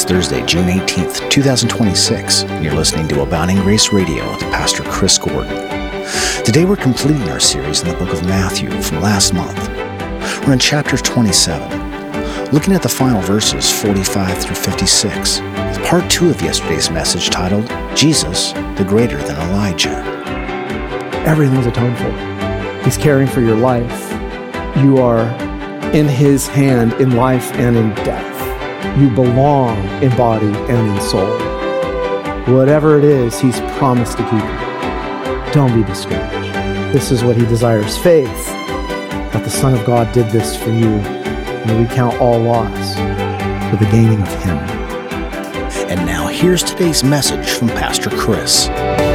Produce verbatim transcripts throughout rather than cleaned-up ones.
It's Thursday, June eighteenth, twenty twenty-six, and you're listening to Abounding Grace Radio with Pastor Chris Gordon. Today we're completing our series in the book of Matthew from last month. We're in chapter twenty-seven, looking at the final verses forty-five through fifty-six, with part two of yesterday's message titled, Jesus, the Greater Than Elijah. Everything's atoned for. He's caring for your life. You are in His hand in life and in death. You belong in body and in soul. Whatever it is, He's promised to keep you. Don't be discouraged. This is what He desires. Faith that the Son of God did this for you. May we count all loss for the gaining of Him. And now here's today's message from Pastor Chris.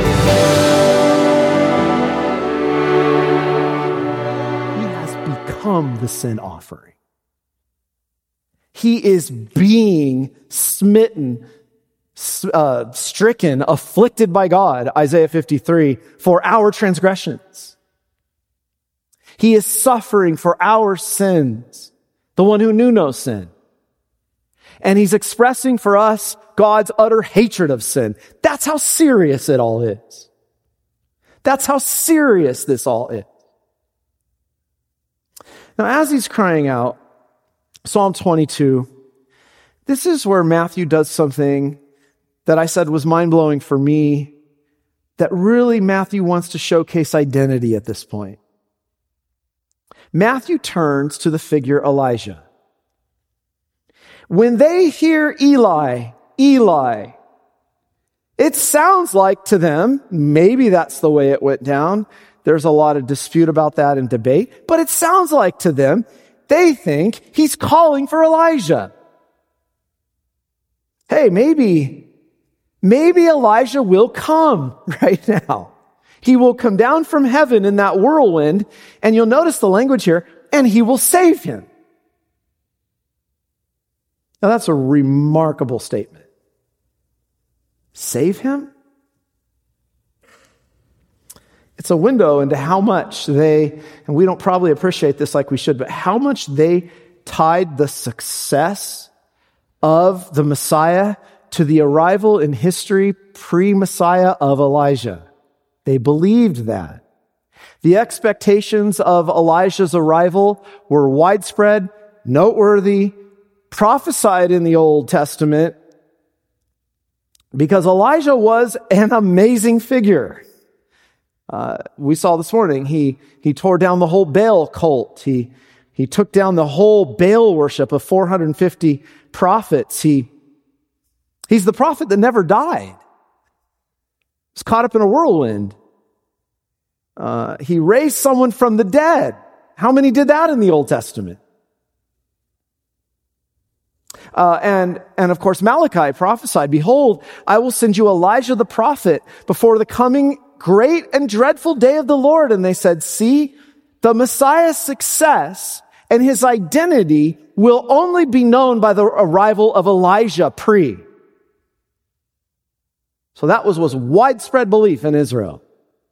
He has become the sin offering. He is being smitten, uh, stricken, afflicted by God, Isaiah fifty-three, for our transgressions. He is suffering for our sins, the one who knew no sin. And He's expressing for us God's utter hatred of sin. That's how serious it all is. That's how serious this all is. Now, as He's crying out, Psalm twenty-two, this is where Matthew does something that I said was mind-blowing for me, that really Matthew wants to showcase identity at this point. Matthew turns to the figure Elijah. When they hear Eli, Eli, it sounds like to them, maybe that's the way it went down. There's a lot of dispute about that and debate, but it sounds like to them, they think He's calling for Elijah. Hey, maybe, maybe Elijah will come right now. He will come down from heaven in that whirlwind, and you'll notice the language here, and He will save him. Now that's a remarkable statement. Save him? It's a window into how much they, and we don't probably appreciate this like we should, but how much they tied the success of the Messiah to the arrival in history pre-Messiah of Elijah. They believed that. The expectations of Elijah's arrival were widespread, noteworthy, prophesied in the Old Testament, because Elijah was an amazing figure. Uh, we saw this morning, he, he tore down the whole Baal cult. He, he took down the whole Baal worship of four hundred fifty prophets. He, he's the prophet that never died. He was caught up in a whirlwind. Uh, he raised someone from the dead. How many did that in the Old Testament? Uh, and, and of course, Malachi prophesied, behold, I will send you Elijah the prophet before the coming great and dreadful day of the Lord. And they said, see, the Messiah's success and His identity will only be known by the arrival of Elijah pre. So that was, was widespread belief in Israel.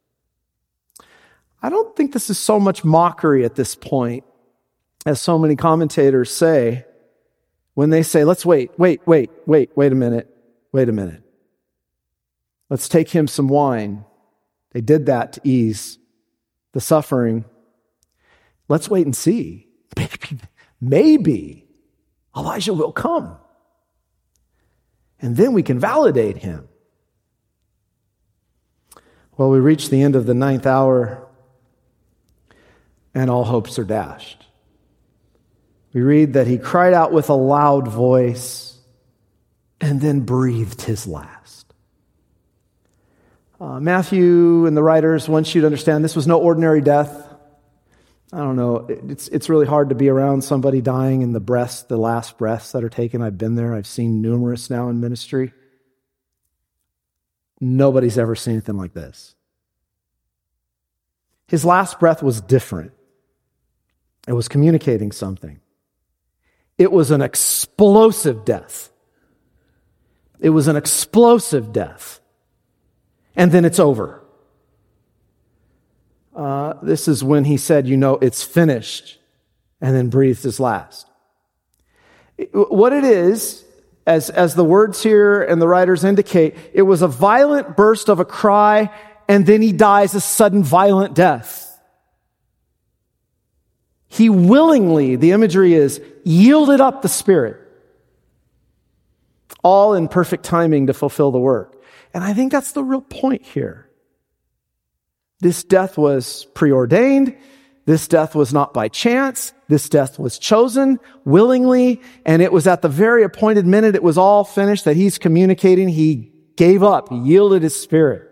I don't think this is so much mockery at this point, as so many commentators say, when they say, let's wait, wait, wait, wait, wait a minute, wait a minute. Let's take him some wine. They did that to ease the suffering. Let's wait and see. Maybe, maybe Elijah will come. And then we can validate him. Well, we reach the end of the ninth hour, and all hopes are dashed. We read that He cried out with a loud voice and then breathed His last. Uh, Matthew and the writers want you to understand this was no ordinary death. I don't know, it's it's really hard to be around somebody dying in the breaths, the last breaths that are taken. I've been there. I've seen numerous now in ministry. Nobody's ever seen anything like this. His last breath was different. It was communicating something. It was an explosive death. It was an explosive death. And then it's over. Uh, this is when He said, you know, it's finished, and then breathed His last. What it is, As, as the words here and the writers indicate, it was a violent burst of a cry, and then he dies a sudden violent death. He willingly, the imagery is, yielded up the Spirit, all in perfect timing to fulfill the work. And I think that's the real point here. This death was preordained. This death was not by chance. This death was chosen willingly, and it was at the very appointed minute it was all finished that he's communicating. He gave up. He yielded his spirit.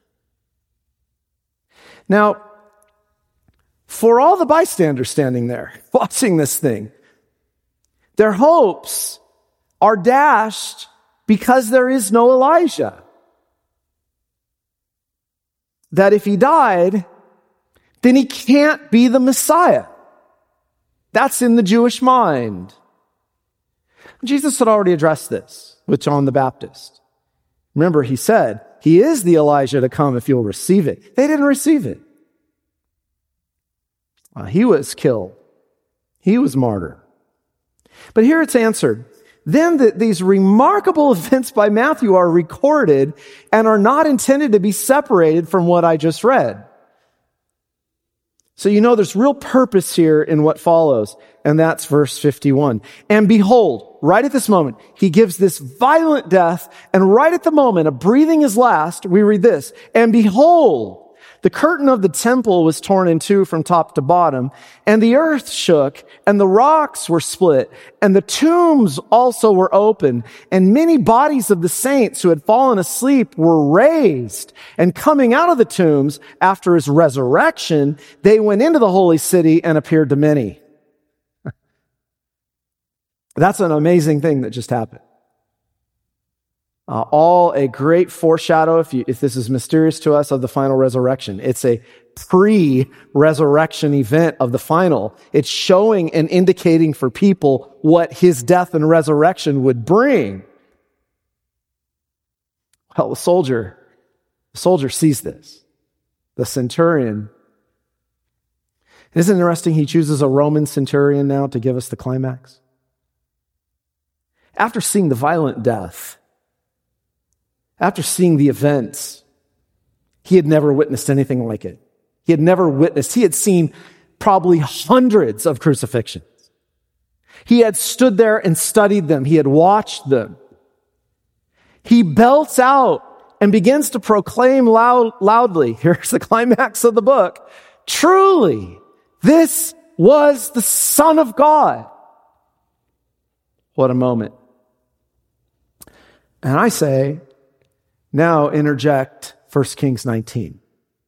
Now, for all the bystanders standing there, watching this thing, their hopes are dashed because there is no Elijah. That if he died, then he can't be the Messiah. That's in the Jewish mind. Jesus had already addressed this with John the Baptist. Remember, he said, he is the Elijah to come if you'll receive it. They didn't receive it. Uh, he was killed. He was martyred. But here it's answered. Then the, these remarkable events by Matthew are recorded and are not intended to be separated from what I just read. So you know there's real purpose here in what follows, and that's verse fifty-one. And behold, right at this moment, he gives this violent death, and right at the moment of breathing his last, we read this, and behold, the curtain of the temple was torn in two from top to bottom, and the earth shook, and the rocks were split, and the tombs also were open, and many bodies of the saints who had fallen asleep were raised. And coming out of the tombs after his resurrection, they went into the holy city and appeared to many. That's an amazing thing that just happened. Uh, all a great foreshadow, if, you, if this is mysterious to us, of the final resurrection. It's a pre-resurrection event of the final. It's showing and indicating for people what his death and resurrection would bring. Well, the soldier, the soldier sees this. The centurion. Isn't it interesting he chooses a Roman centurion now to give us the climax? After seeing the violent death, after seeing the events, he had never witnessed anything like it. He had never witnessed, he had seen probably hundreds of crucifixions. He had stood there and studied them. He had watched them. He belts out and begins to proclaim loud, loudly, here's the climax of the book, truly, this was the Son of God. What a moment. And I say, now interject First Kings nineteen.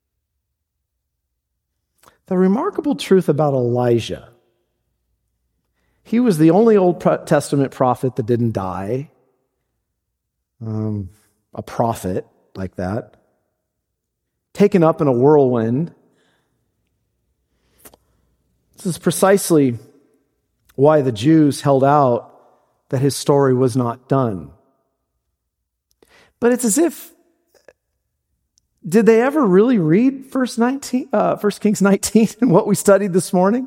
The remarkable truth about Elijah. He was the only Old Testament prophet that didn't die. Um, a prophet like that. Taken up in a whirlwind. This is precisely why the Jews held out that his story was not done. But it's as if, did they ever really read First nineteen, uh, First Kings nineteen and what we studied this morning?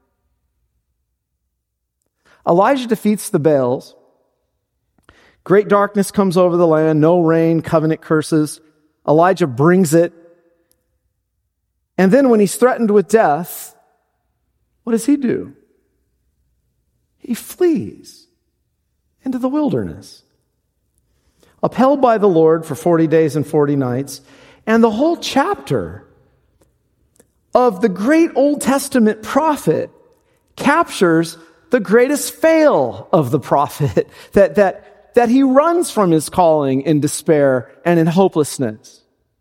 Elijah defeats the Baals. Great darkness comes over the land, no rain, covenant curses. Elijah brings it. And then when he's threatened with death, what does he do? He flees into the wilderness. Upheld by the Lord for forty days and forty nights. And the whole chapter of the great Old Testament prophet captures the greatest fail of the prophet, that, that, that he runs from his calling in despair and in hopelessness.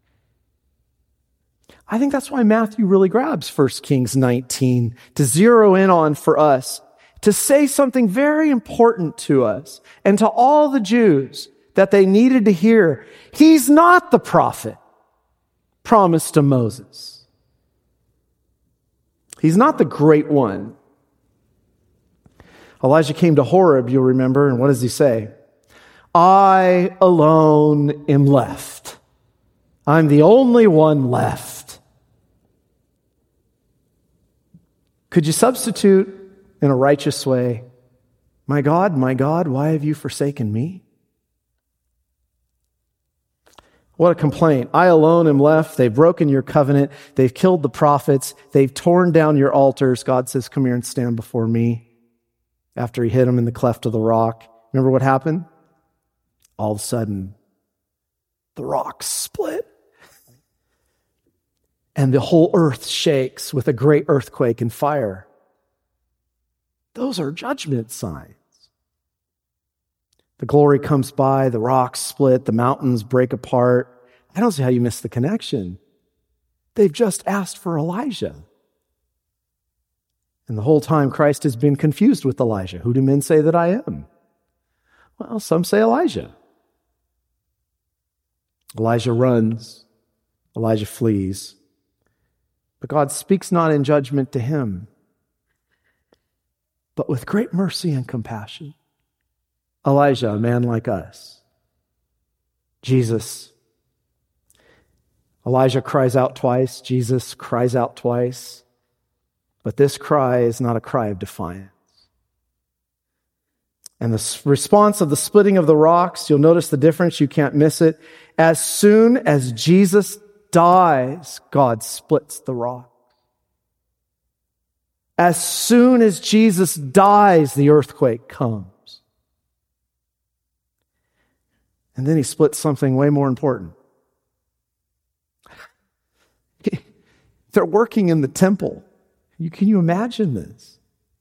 I think that's why Matthew really grabs First Kings nineteen to zero in on for us, to say something very important to us and to all the Jews that they needed to hear. He's not the prophet promised to Moses. He's not the great one. Elijah came to Horeb, you'll remember, and what does he say? I alone am left. I'm the only one left. Could you substitute in a righteous way My God, my God, why have you forsaken me? What a complaint. I alone am left. They've broken your covenant. They've killed the prophets. They've torn down your altars. God says, come here and stand before me. After he hit him in the cleft of the rock. Remember what happened? All of a sudden, the rock split. And the whole earth shakes with a great earthquake and fire. Those are judgment signs. The glory comes by, the rocks split, the mountains break apart. I don't see how you miss the connection. They've just asked for Elijah. And the whole time Christ has been confused with Elijah. Who do men say that I am? Well, some say Elijah. Elijah runs. Elijah flees. But God speaks not in judgment to him, but with great mercy and compassion. Elijah, a man like us. Jesus. Elijah cries out twice. Jesus cries out twice. But this cry is not a cry of defiance. And the response of the splitting of the rocks, you'll notice the difference. You can't miss it. As soon as Jesus dies, God splits the rock. As soon as Jesus dies, the earthquake comes. And then he splits something way more important. They're working in the temple. You, can you imagine this?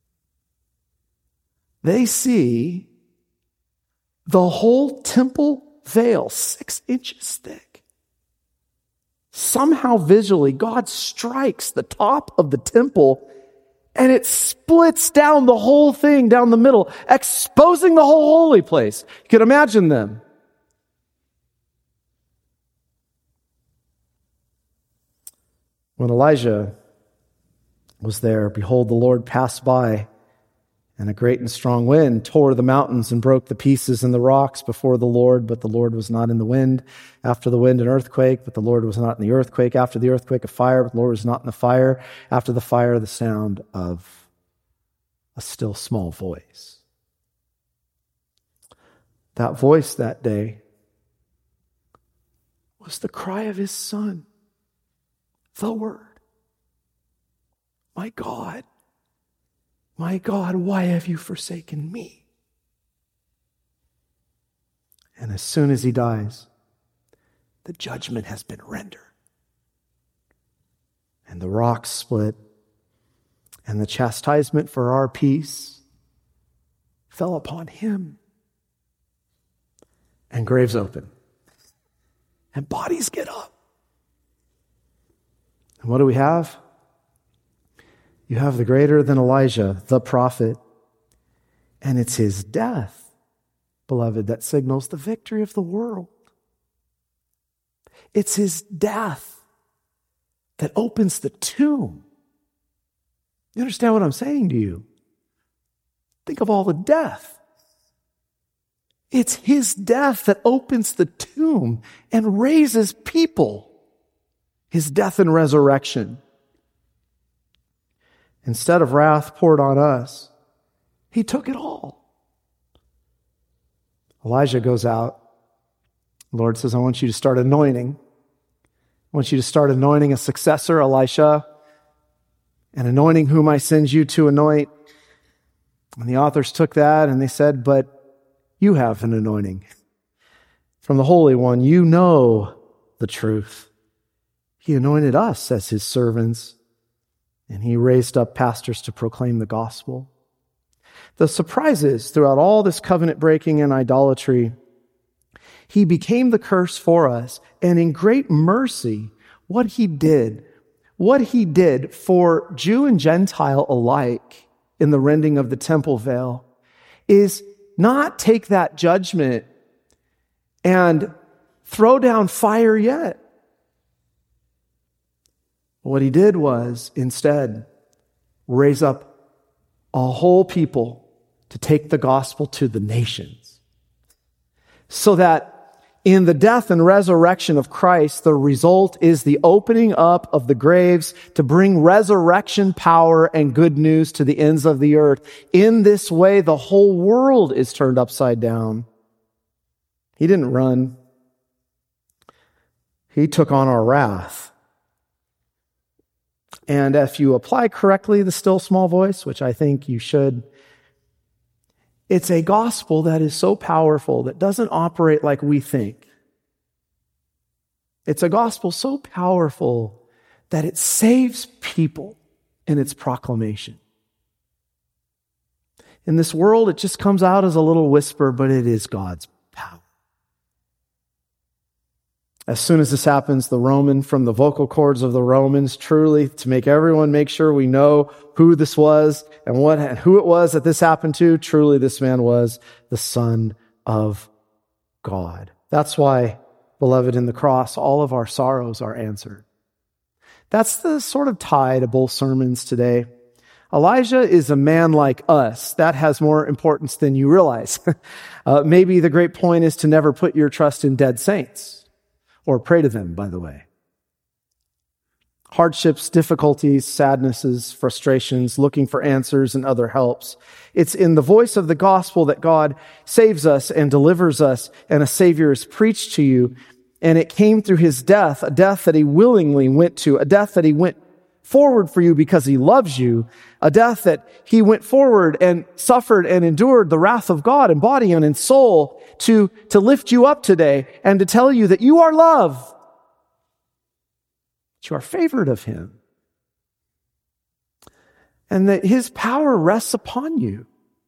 They see the whole temple veil, six inches thick. Somehow visually, God strikes the top of the temple and it splits down the whole thing down the middle, exposing the whole holy place. You can imagine them. When Elijah was there, behold, the Lord passed by, and a great and strong wind tore the mountains and broke the pieces and the rocks before the Lord, but the Lord was not in the wind. After the wind, an earthquake, but the Lord was not in the earthquake. After the earthquake, a fire, but the Lord was not in the fire. After the fire, the sound of a still small voice. That voice that day was the cry of his son, the Word. My God, my God, why have you forsaken me? And as soon as he dies, the judgment has been rendered. And the rocks split, and the chastisement for our peace fell upon him. And graves open. And bodies get up. And what do we have? You have the greater than Elijah, the prophet. And it's his death, beloved, that signals the victory of the world. It's his death that opens the tomb. You understand what I'm saying to you? Think of all the death. It's his death that opens the tomb and raises people. His death and resurrection. Instead of wrath poured on us, he took it all. Elijah goes out. The Lord says, I want you to start anointing. I want you to start anointing a successor, Elisha, and anointing whom I send you to anoint. And the authors took that and they said, but you have an anointing from the Holy One. You know the truth. He anointed us as his servants, and he raised up pastors to proclaim the gospel. The surprise is, throughout all this covenant breaking and idolatry, he became the curse for us, and in great mercy, what he did, what he did for Jew and Gentile alike in the rending of the temple veil, is not take that judgment and throw down fire yet. What he did was, instead, raise up a whole people to take the gospel to the nations. So that in the death and resurrection of Christ, the result is the opening up of the graves to bring resurrection power and good news to the ends of the earth. In this way, the whole world is turned upside down. He didn't run. He took on our wrath. And if you apply correctly the still small voice, which I think you should, it's a gospel that is so powerful that doesn't operate like we think. It's a gospel so powerful that it saves people in its proclamation. In this world, it just comes out as a little whisper, but it is God's power. As soon as this happens, the Roman, from the vocal cords of the Romans, truly to make everyone make sure we know who this was and what and who it was that this happened to, truly this man was the Son of God. That's why, beloved, in the cross, all of our sorrows are answered. That's the sort of tie to both sermons today. Elijah is a man like us. That has more importance than you realize. uh, maybe the great point is to never put your trust in dead saints. Or pray to them, by the way. Hardships, difficulties, sadnesses, frustrations, looking for answers and other helps. It's in the voice of the gospel that God saves us and delivers us, and a Savior is preached to you. And it came through his death, a death that he willingly went to, a death that he went forward for you because he loves you, a death that he went forward and suffered and endured the wrath of God in body and in soul to, to lift you up today and to tell you that you are loved, that you are favored of him, and that his power rests upon you.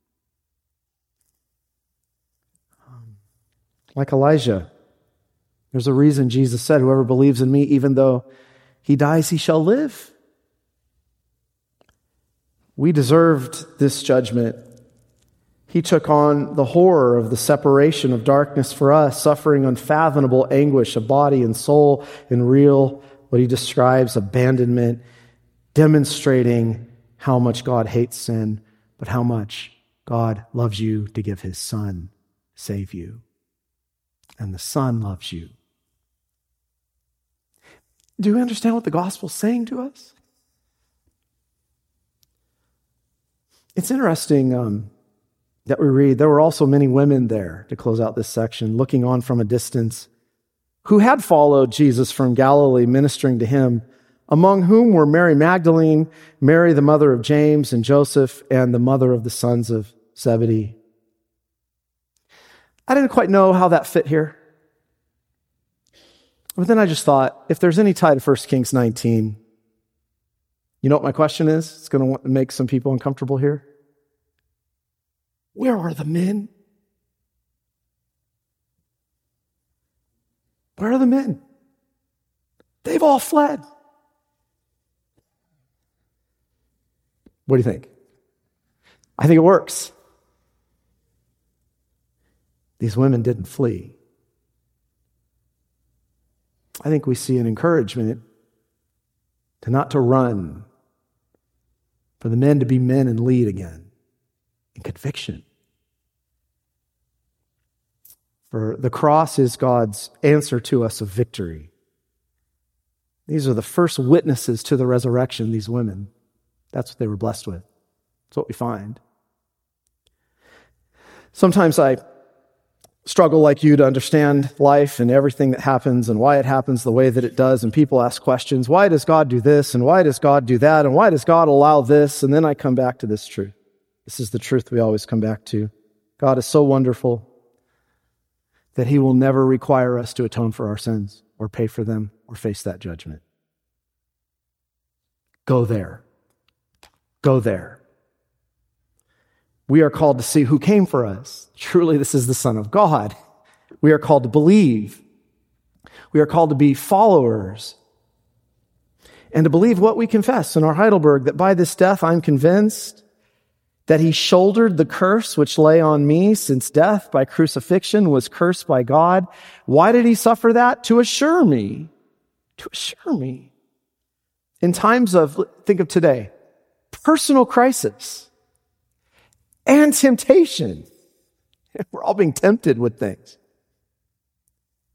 Like Elijah, there's a reason Jesus said, whoever believes in me, even though he dies, he shall live. We deserved this judgment. He took on the horror of the separation of darkness for us, suffering unfathomable anguish of body and soul in real, what he describes, abandonment, demonstrating how much God hates sin, but how much God loves you to give his Son to save you. And the Son loves you. Do you understand what the gospel's saying to us? It's interesting um, that we read, there were also many women there, to close out this section, looking on from a distance, who had followed Jesus from Galilee, ministering to him, among whom were Mary Magdalene, Mary the mother of James and Joseph, and the mother of the sons of Zebedee. I didn't quite know how that fit here. But then I just thought, if there's any tie to First Kings nineteen, you know what my question is? It's going to make some people uncomfortable here. Where are the men? Where are the men? They've all fled. What do you think? I think it works. These women didn't flee. I think we see an encouragement to not to run, for the men to be men and lead again in conviction. For the cross is God's answer to us of victory. These are the first witnesses to the resurrection, these women. That's what they were blessed with. That's what we find. Sometimes I struggle like you to understand life and everything that happens and why it happens the way that it does. And people ask questions, why does God do this? And why does God do that? And why does God allow this? And then I come back to this truth. This is the truth we always come back to. God is so wonderful that he will never require us to atone for our sins or pay for them or face that judgment. Go there. Go there. We are called to see who came for us. Truly, this is the Son of God. We are called to believe. We are called to be followers. And to believe what we confess in our Heidelberg, that by this death I'm convinced that he shouldered the curse which lay on me, since death by crucifixion was cursed by God. Why did he suffer that? To assure me. To assure me. In times of, think of today, personal crisis and temptation. We're all being tempted with things.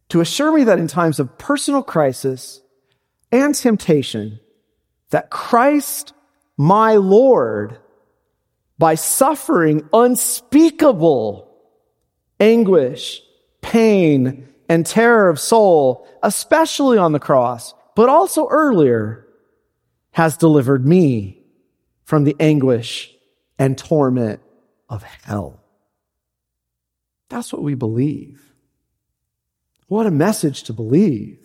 to assure me that in times of personal crisis and temptation, that Christ, my Lord, by suffering unspeakable anguish, pain, and terror of soul, especially on the cross, but also earlier, has delivered me from the anguish and torment of hell. That's what we believe. What a message to believe.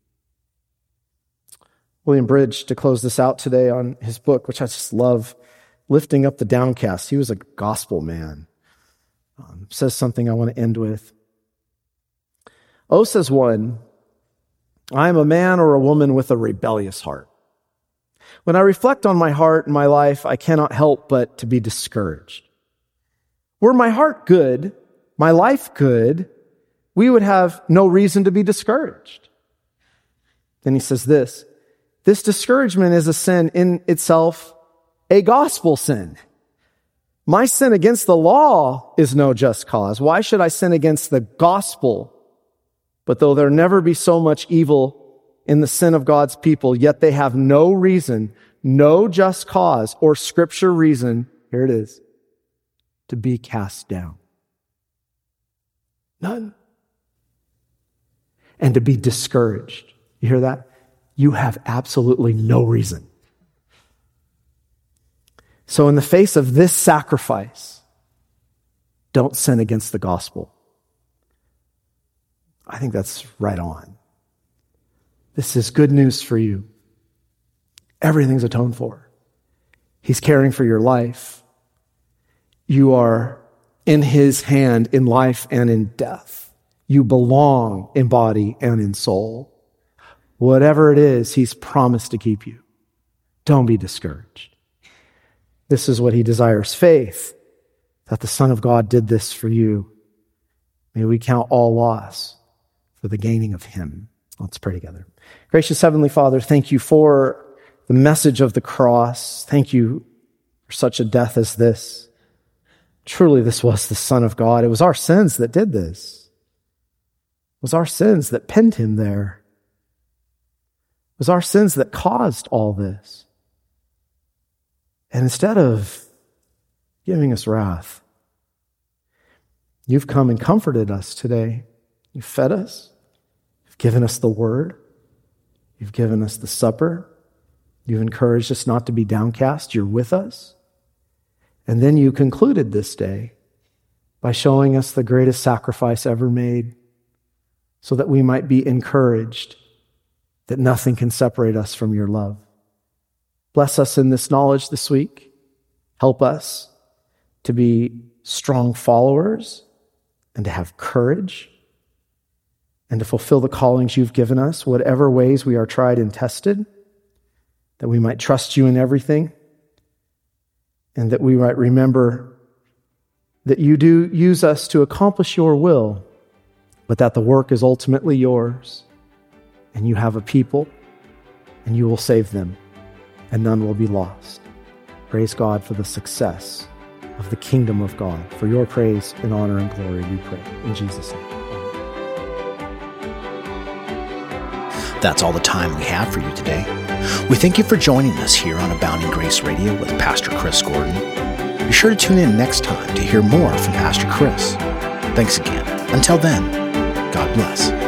William Bridge, to close this out today on his book, which I just love, Lifting Up the Downcast. He was a gospel man. Um, says something I want to end with. Oh, says one, I am a man or a woman with a rebellious heart. When I reflect on my heart and my life, I cannot help but to be discouraged. Were my heart good, my life good, we would have no reason to be discouraged. Then he says this, this discouragement is a sin in itself, a gospel sin. My sin against the law is no just cause. Why should I sin against the gospel? But though there never be so much evil in the sin of God's people, yet they have no reason, no just cause or scripture reason, here it is, to be cast down. None. And to be discouraged. You hear that? You have absolutely no reason. So in the face of this sacrifice, don't sin against the gospel. I think that's right on. This is good news for you. Everything's atoned for. He's caring for your life. You are in his hand in life and in death. You belong in body and in soul. Whatever it is, he's promised to keep you. Don't be discouraged. This is what he desires, faith, that the Son of God did this for you. May we count all loss for the gaining of him. Let's pray together. Gracious Heavenly Father, thank you for the message of the cross. Thank you for such a death as this. Truly, this was the Son of God. It was our sins that did this. It was our sins that pinned him there. It was our sins that caused all this. And instead of giving us wrath, you've come and comforted us today. You've fed us. You've given us the word. You've given us the supper. You've encouraged us not to be downcast. You're with us. And then you concluded this day by showing us the greatest sacrifice ever made so that we might be encouraged that nothing can separate us from your love. Bless us in this knowledge this week. Help us to be strong followers and to have courage and to fulfill the callings you've given us, whatever ways we are tried and tested, that we might trust you in everything, and that we might remember that you do use us to accomplish your will, but that the work is ultimately yours, and you have a people, and you will save them, and none will be lost. Praise God for the success of the kingdom of God. For your praise and honor and glory, we pray. In Jesus' name. That's all the time we have for you today. We thank you for joining us here on Abounding Grace Radio with Pastor Chris Gordon. Be sure to tune in next time to hear more from Pastor Chris. Thanks again. Until then, God bless.